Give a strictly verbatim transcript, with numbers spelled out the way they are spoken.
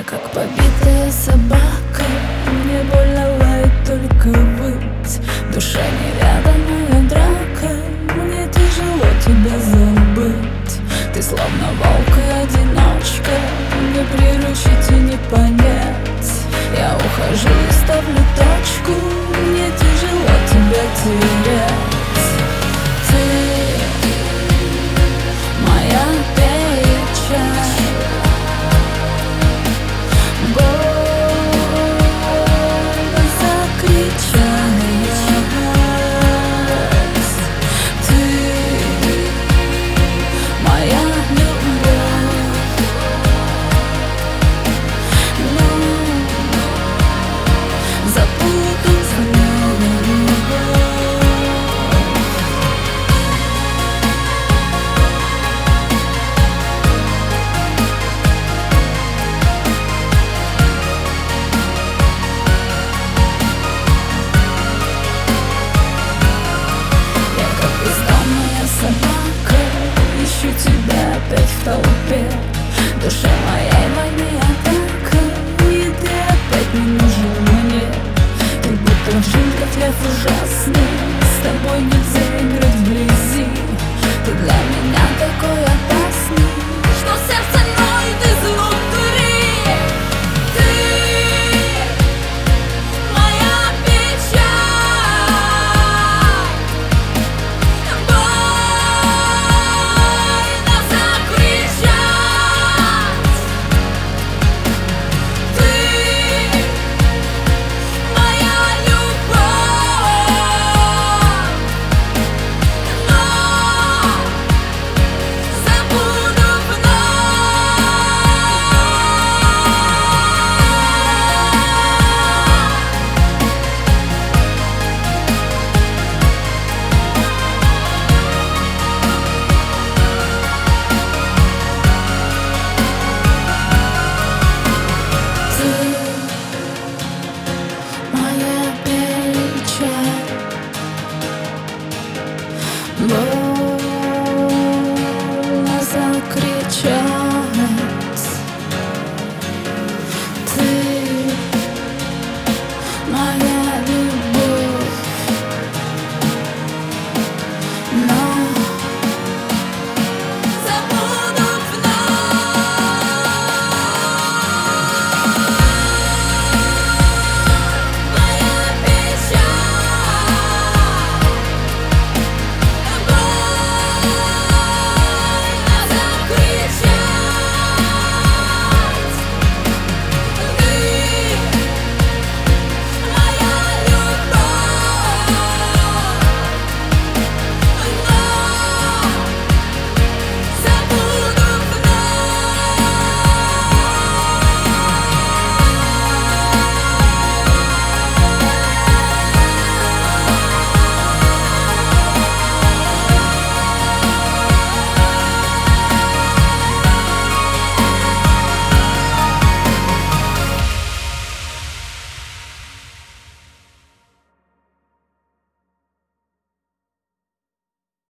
как побитая собака, мне больно лаять, только выть. В душе неведанная драка, мне тяжело тебя забыть. Ты словно волк и одиночка, не приручить и не понять. Я ухожу и ставлю точку, мне тяжело тебя терять. Ты моя печаль, опять в толпе. Душа моя во мне атака, и ты опять не нужен мне. Ты будто джунглях лев ужасный, с тобой нельзя играть вблизи. Ты для меня такой опасный, что сердце ноет изнутри. Ты моя печаль, больно закричать.